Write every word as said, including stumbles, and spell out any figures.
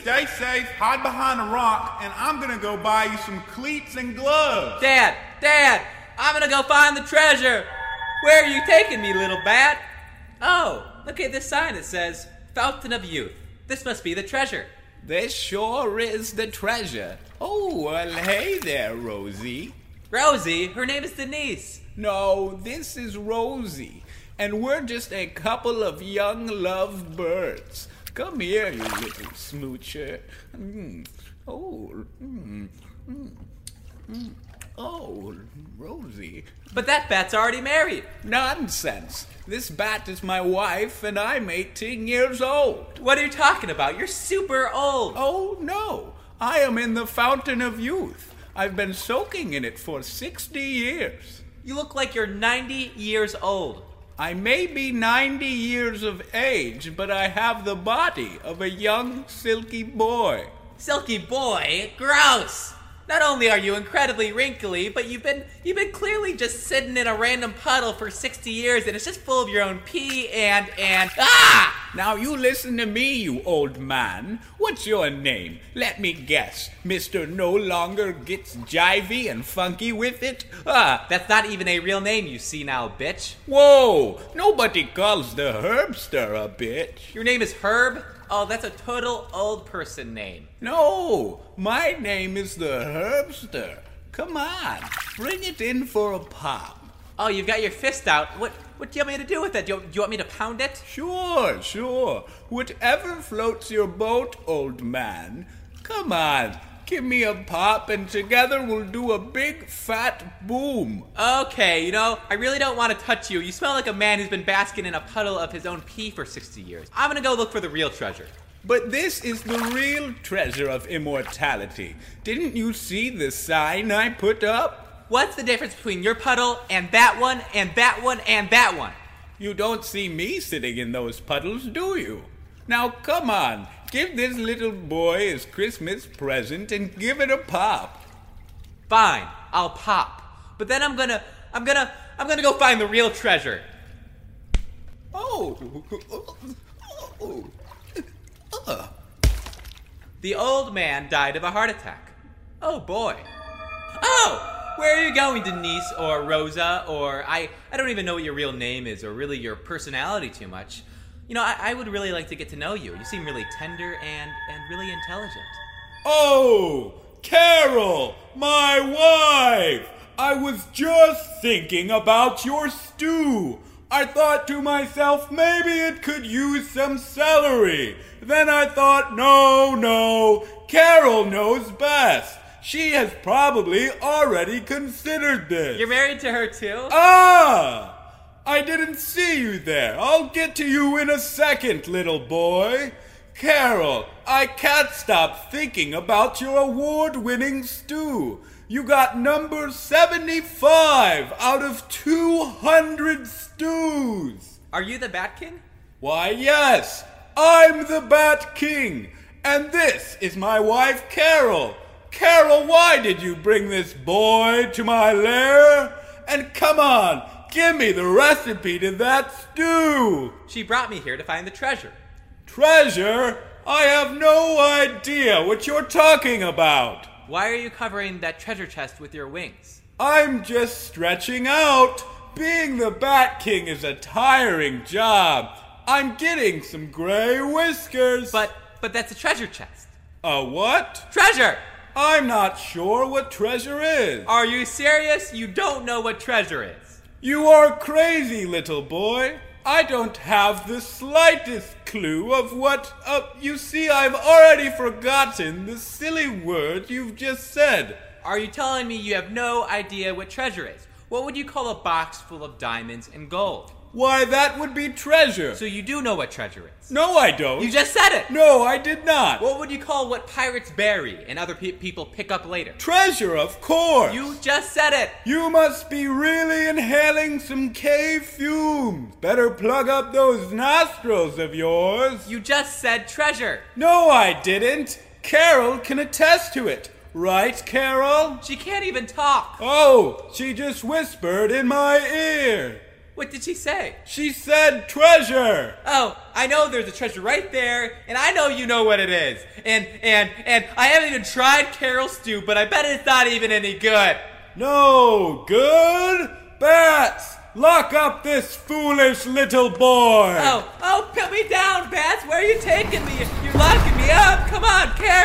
stay safe, hide behind a rock, and I'm gonna go buy you some cleats and gloves. Dad, Dad, I'm gonna go find the treasure. Where are you taking me, little bat? Oh, look at this sign that says, Fountain of Youth. This must be the treasure. This sure is the treasure. Oh, well, hey there, Rosie. Rosie? Her name is Denise. No, this is Rosie, and we're just a couple of young love birds. Come here, you little smoocher. Mm. Oh, mm. Mm. Mm. Oh, Rosie. But that bat's already married. Nonsense. This bat is my wife, and I'm eighteen years old. What are you talking about? You're super old. Oh, no. I am in the Fountain of Youth. I've been soaking in it for sixty years. You look like you're ninety years old. I may be ninety years of age, but I have the body of a young, silky boy. Silky boy? Gross! Not only are you incredibly wrinkly, but you've been you've been clearly just sitting in a random puddle for sixty years, and it's just full of your own pee and and ah! Now you listen to me, you old man. What's your name? Let me guess. Mister No Longer Gets Jivey and Funky with It? Ah, That's not even a real name, you see now, bitch. whoa! Nobody calls the Herbster a bitch. Your name is Herb? Oh, that's a total old person name. No, my name is the Herbster. Come on, bring it in for a pop. Oh, you've got your fist out. What what do you want me to do with it? Do you, do you want me to pound it? Sure, sure. Whatever floats your boat, old man. Come on, give me a pop and together we'll do a big fat boom. Okay, you know, I really don't want to touch you. You smell like a man who's been basking in a puddle of his own pee for sixty years. I'm gonna go look for the real treasure. But this is the real treasure of immortality. Didn't you see the sign I put up? What's the difference between your puddle and that one and that one and that one? You don't see me sitting in those puddles, do you? Now come on, give this little boy his Christmas present and give it a pop. Fine, I'll pop. But then I'm gonna, I'm gonna, I'm gonna go find the real treasure. Oh, oh. Uh. The old man died of a heart attack. Oh boy. Oh! Where are you going, Denise or Rosa or I I don't even know what your real name is or really your personality too much. You know, I, I would really like to get to know you. You seem really tender and, and really intelligent. Oh, Carol, my wife! I was just thinking about your stew. I thought to myself, maybe it could use some celery. Then I thought, no, no, Carol knows best. She has probably already considered this. You're married to her too? Ah! I didn't see you there. I'll get to you in a second, little boy. Carol, I can't stop thinking about your award-winning stew. You got number seventy-five out of two hundred stews. Are you the Bat King? Why, yes, I'm the Bat King, and this is my wife, Carol. Carol, why did you bring this boy to my lair? And come on, give me the recipe to that stew. She brought me here to find the treasure. Treasure? I have no idea what you're talking about. Why are you covering that treasure chest with your wings? I'm just stretching out. Being the Bat King is a tiring job. I'm getting some gray whiskers. But, but that's a treasure chest. A what? Treasure! I'm not sure what treasure is. Are you serious? You don't know what treasure is. You are crazy, little boy. I don't have the slightest clue of what... Uh, you see, I've already forgotten the silly word you've just said. Are you telling me you have no idea what treasure is? What would you call a box full of diamonds and gold? Why, that would be treasure. So you do know what treasure is? No, I don't. You just said it! No, I did not. What would you call what pirates bury and other pe- people pick up later? Treasure, of course. You just said it! You must be really inhaling some cave fumes. Better plug up those nostrils of yours. You just said treasure! No, I didn't. Carol can attest to it. Right, Carol? She can't even talk! Oh, she just whispered in my ear. What did she say? She said treasure. Oh, I know there's a treasure right there, and I know you know what it is. And, and, and I haven't even tried Carol stew, but I bet it's not even any good. No good? Bats, lock up this foolish little boy. Oh, oh, put me down, Bats. Where are you taking me? You're locking me up. Come on, Carol.